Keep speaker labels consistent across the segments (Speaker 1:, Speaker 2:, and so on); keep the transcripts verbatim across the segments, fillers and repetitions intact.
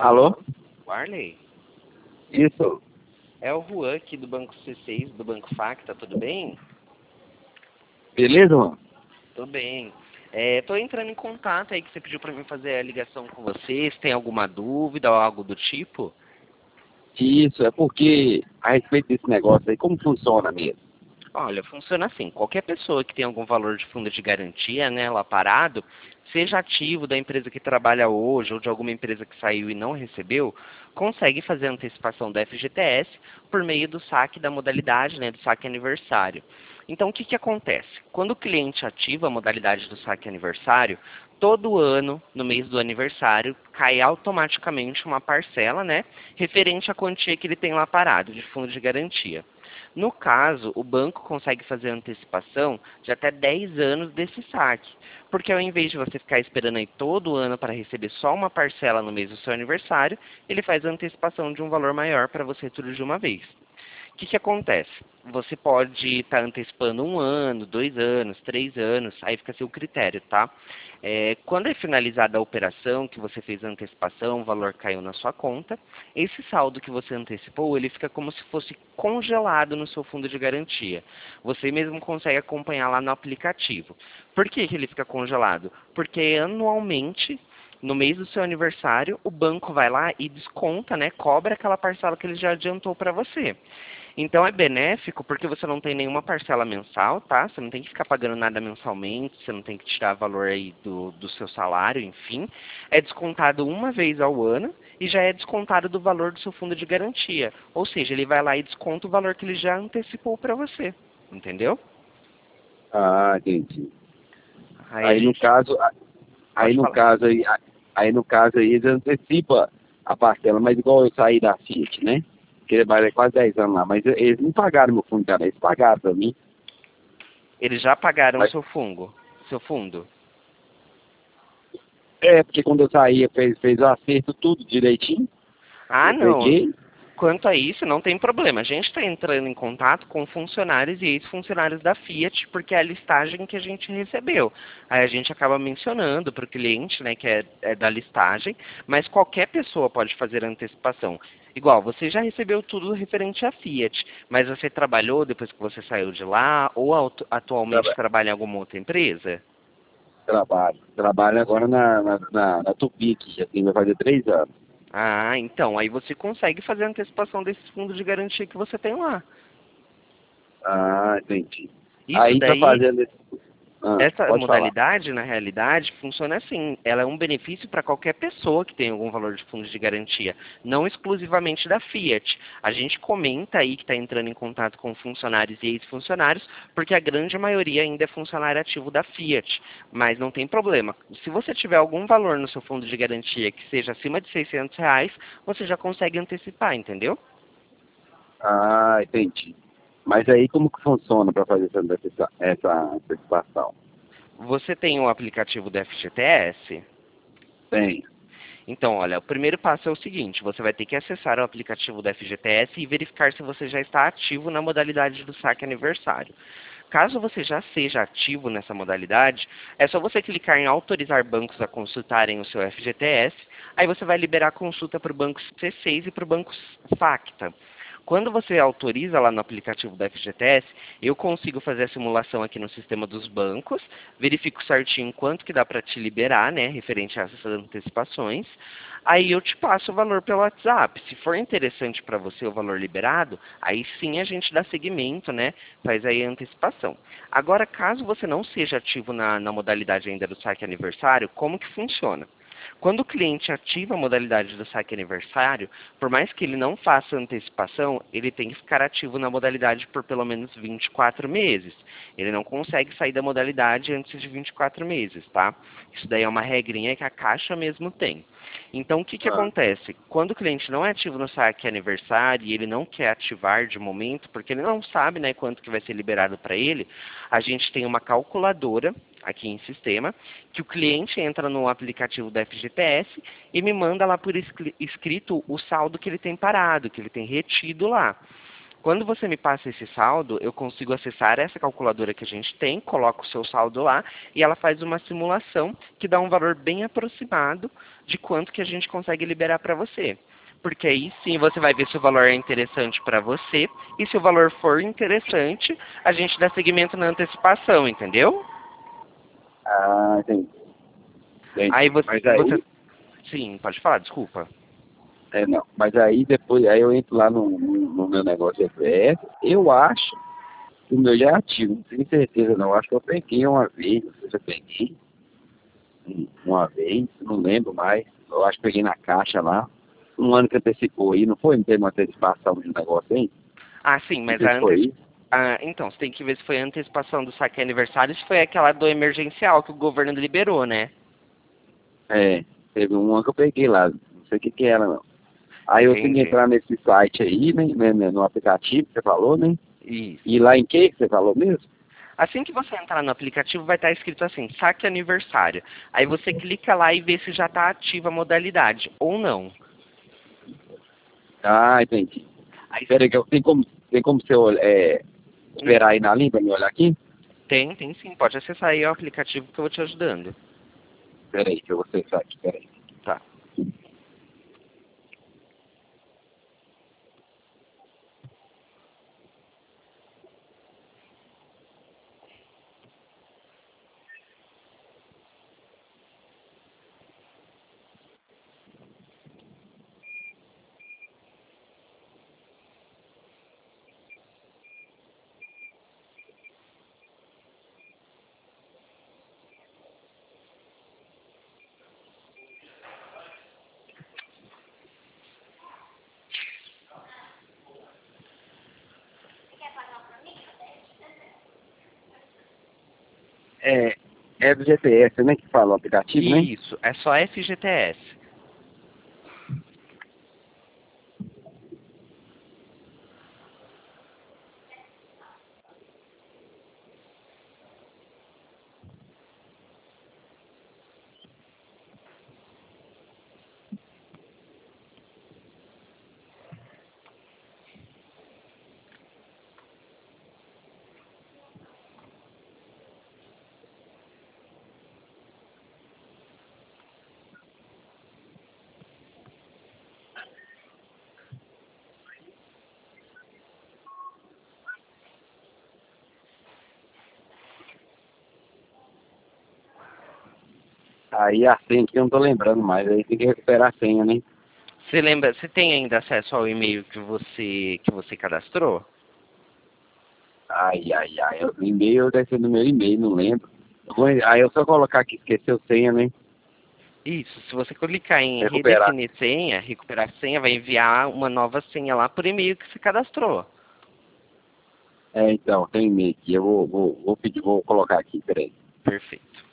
Speaker 1: Alô?
Speaker 2: Warley?
Speaker 1: Isso.
Speaker 2: É o Juan aqui do Banco C seis, do Banco Facta, tudo bem?
Speaker 1: Beleza, mano?
Speaker 2: Tô bem. É, tô entrando em contato aí que você pediu pra mim fazer a ligação com você. Se tem alguma dúvida ou algo do tipo?
Speaker 1: Isso, é porque a respeito desse negócio aí, como funciona mesmo?
Speaker 2: Olha, funciona assim. Qualquer pessoa que tem algum valor de fundo de garantia, né, lá parado, seja ativo da empresa que trabalha hoje ou de alguma empresa que saiu e não recebeu, consegue fazer a antecipação da F G T S por meio do saque da modalidade, né, do saque aniversário. Então, o que, que acontece? Quando o cliente ativa a modalidade do saque aniversário, todo ano, no mês do aniversário, cai automaticamente uma parcela, né, referente à quantia que ele tem lá parado de fundo de garantia. No caso, o banco consegue fazer antecipação de até dez anos desse saque, porque ao invés de você ficar esperando aí todo ano para receber só uma parcela no mês do seu aniversário, ele faz a antecipação de um valor maior para você tudo de uma vez. O que, que acontece? Você pode estar antecipando um ano, dois anos, três anos, aí fica a seu critério, tá? É, quando é finalizada a operação, que você fez a antecipação, o valor caiu na sua conta, esse saldo que você antecipou, ele fica como se fosse congelado no seu fundo de garantia. Você mesmo consegue acompanhar lá no aplicativo. Por que, que ele fica congelado? Porque anualmente, no mês do seu aniversário, o banco vai lá e desconta, né, cobra aquela parcela que ele já adiantou para você. Então é benéfico porque você não tem nenhuma parcela mensal, tá? Você não tem que ficar pagando nada mensalmente, você não tem que tirar valor aí do, do seu salário, enfim. É descontado uma vez ao ano e já é descontado do valor do seu fundo de garantia. Ou seja, ele vai lá e desconta o valor que ele já antecipou para você. Entendeu?
Speaker 1: Ah, entendi.
Speaker 2: Aí a
Speaker 1: Aí no
Speaker 2: gente
Speaker 1: caso, aí
Speaker 2: pode
Speaker 1: no
Speaker 2: falar.
Speaker 1: caso aí, aí no caso aí eles antecipam a parcela, mas igual eu saí da Fiat, né? Que vai quase dez anos lá, mas eles não pagaram meu fundo, cara, eles pagaram pra mim.
Speaker 2: Eles já pagaram o
Speaker 1: Mas,
Speaker 2: seu fundo. Seu fundo.
Speaker 1: é, porque quando eu saí, fez, fez o acerto tudo direitinho,
Speaker 2: Ah,
Speaker 1: eu
Speaker 2: não.
Speaker 1: peguei.
Speaker 2: Quanto a isso, não tem problema. A gente está entrando em contato com funcionários e ex-funcionários da Fiat, porque é a listagem que a gente recebeu. Aí a gente acaba mencionando para o cliente, né, que é, é da listagem, mas qualquer pessoa pode fazer a antecipação. Igual, você já recebeu tudo referente à Fiat, mas você trabalhou depois que você saiu de lá, ou atu- atualmente
Speaker 1: Traba-
Speaker 2: trabalha em alguma outra empresa?
Speaker 1: Trabalho. Trabalho agora na, na, na, na Tupi, que já tem, vai fazer três anos.
Speaker 2: Ah, então, aí você consegue fazer a antecipação desses fundos de garantia que você tem lá.
Speaker 1: Ah, entendi.
Speaker 2: Isso
Speaker 1: Aí tá
Speaker 2: daí
Speaker 1: fazendo esse... Ah,
Speaker 2: Essa
Speaker 1: pode falar.
Speaker 2: modalidade, na realidade, funciona assim. Ela é um benefício para qualquer pessoa que tem algum valor de fundo de garantia, não exclusivamente da Fiat. A gente comenta aí que está entrando em contato com funcionários e ex-funcionários, porque a grande maioria ainda é funcionário ativo da Fiat. Mas não tem problema. Se você tiver algum valor no seu fundo de garantia que seja acima de seiscentos reais, você já consegue antecipar, entendeu?
Speaker 1: Ah, entendi. Mas aí como que funciona para fazer essa, antecipa- essa antecipação?
Speaker 2: Você tem o aplicativo do F G T S?
Speaker 1: Tem.
Speaker 2: Então, olha, o primeiro passo é o seguinte: você vai ter que acessar o aplicativo da F G T S e verificar se você já está ativo na modalidade do saque aniversário. Caso você já seja ativo nessa modalidade, é só você clicar em autorizar bancos a consultarem o seu F G T S, aí você vai liberar a consulta para o banco C seis e para o banco Facta. Quando você autoriza lá no aplicativo da F G T S, eu consigo fazer a simulação aqui no sistema dos bancos, verifico certinho quanto que dá para te liberar, né, referente a essas antecipações. Aí eu te passo o valor pelo WhatsApp. Se for interessante para você o valor liberado, aí sim a gente dá seguimento, né, faz aí a antecipação. Agora, caso você não seja ativo na, na modalidade ainda do saque aniversário, como que funciona? Quando o cliente ativa a modalidade do saque aniversário, por mais que ele não faça antecipação, ele tem que ficar ativo na modalidade por pelo menos vinte e quatro meses. Ele não consegue sair da modalidade antes de vinte e quatro meses, tá? Isso daí é uma regrinha que a Caixa mesmo tem. Então, o que, que
Speaker 1: Ah,
Speaker 2: acontece? Quando o cliente não é ativo no saque aniversário e ele não quer ativar de momento, porque ele não sabe, né, quanto que vai ser liberado para ele, a gente tem uma calculadora aqui em sistema, que o cliente entra no aplicativo da F G T S e me manda lá por escrito o saldo que ele tem parado, que ele tem retido lá. Quando você me passa esse saldo, eu consigo acessar essa calculadora que a gente tem, coloco o seu saldo lá e ela faz uma simulação que dá um valor bem aproximado de quanto que a gente consegue liberar para você. Porque aí sim você vai ver se o valor é interessante para você e se o valor for interessante, a gente dá seguimento na antecipação, entendeu?
Speaker 1: Ah, entendi.
Speaker 2: Aí
Speaker 1: Entendi.
Speaker 2: você,
Speaker 1: Mas
Speaker 2: você...
Speaker 1: aí,
Speaker 2: Sim, pode falar, desculpa.
Speaker 1: é, não. Mas aí depois, aí eu entro lá no, no, no meu negócio de F P S, eu acho que o meu já é ativo, não tenho certeza não. Acho que eu peguei uma vez, não sei se eu peguei um- uma vez, não lembro mais. Eu acho que peguei na caixa lá. Um ano que antecipou aí, não foi? Não teve uma antecipação de um negócio aí?
Speaker 2: Ah, sim,
Speaker 1: Não
Speaker 2: mas
Speaker 1: sei
Speaker 2: a
Speaker 1: se foi
Speaker 2: antes...
Speaker 1: isso.
Speaker 2: Ah, então, você tem que ver se foi a antecipação do saque aniversário, se foi aquela do emergencial que o governo liberou, né?
Speaker 1: É, teve uma que eu peguei lá, não sei o que que era não. Aí eu tenho que
Speaker 2: Entendi.
Speaker 1: entrar nesse site aí, né, né, né, no aplicativo que você falou, né? E
Speaker 2: Isso.
Speaker 1: lá em que que você falou mesmo?
Speaker 2: Assim que você entrar no aplicativo, vai estar escrito assim, saque aniversário. Aí você clica lá e vê se já está ativa a modalidade, ou não.
Speaker 1: Ah, entendi.
Speaker 2: Aí
Speaker 1: Peraí, que eu- tem como, tem como você olhar, é,
Speaker 2: hum,
Speaker 1: esperar aí na linha pra me olhar aqui?
Speaker 2: tem, tem sim. Pode acessar aí o aplicativo que eu vou te ajudando.
Speaker 1: Peraí, que eu vou acessar aqui, peraí.
Speaker 2: Tá.
Speaker 1: É, é do G P S, né, que fala o aplicativo, né?
Speaker 2: Isso, é só F G T S.
Speaker 1: Aí a senha que eu não tô lembrando mais, aí tem que recuperar a senha, né?
Speaker 2: Você lembra, você tem ainda acesso ao e-mail que você que você cadastrou?
Speaker 1: Ai, ai, ai, o e-mail deve ser no meu e-mail, não lembro. Eu vou- aí eu só colocar aqui, esqueceu senha, né?
Speaker 2: Isso, se você clicar em
Speaker 1: Recuperar.
Speaker 2: redefinir senha, recuperar senha, vai enviar uma nova senha lá por e-mail que você cadastrou.
Speaker 1: É, então, tem e-mail aqui, eu vou, vou, vou pedir, vou colocar aqui, peraí.
Speaker 2: Perfeito.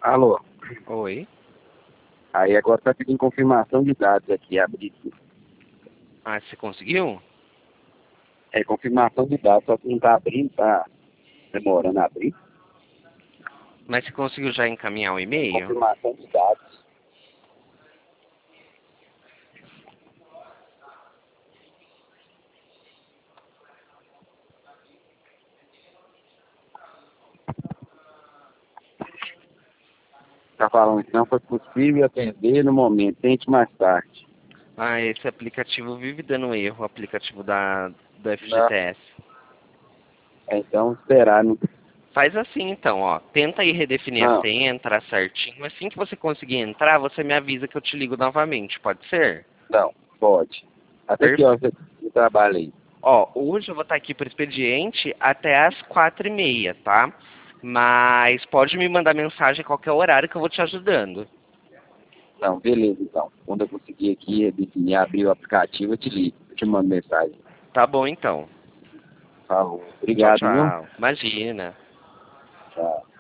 Speaker 1: Alô?
Speaker 2: Oi.
Speaker 1: Aí agora tá pedindo confirmação de dados aqui, abrir aqui.
Speaker 2: Ah, você conseguiu?
Speaker 1: É confirmação de dados, só que não tá abrindo, tá demorando a abrir.
Speaker 2: Mas você conseguiu já encaminhar o e-mail?
Speaker 1: Confirmação de dados. Tá falando que não foi possível atender no momento, tente mais tarde.
Speaker 2: Ah, esse aplicativo vive dando erro, o aplicativo da, do
Speaker 1: Não.
Speaker 2: F G T S.
Speaker 1: É, então esperar. Não.
Speaker 2: Faz assim então, ó. Tenta aí redefinir a
Speaker 1: Não,
Speaker 2: senha, entrar certinho. Assim que você conseguir entrar, você me avisa que eu te ligo novamente, pode ser?
Speaker 1: não, pode. Até que hora
Speaker 2: Perfeito.
Speaker 1: você trabalha aí?
Speaker 2: Ó, hoje eu vou estar aqui pro expediente até às quatro e meia, tá? Mas pode me mandar mensagem a qualquer horário que eu vou te ajudando.
Speaker 1: Não, beleza então. Quando eu conseguir aqui redefinir, abrir o aplicativo, eu te ligo. Eu te mando mensagem.
Speaker 2: Tá bom então.
Speaker 1: Falou.
Speaker 2: Tchau,
Speaker 1: Obrigado, viu?
Speaker 2: tchau. Imagina.
Speaker 1: Tchau.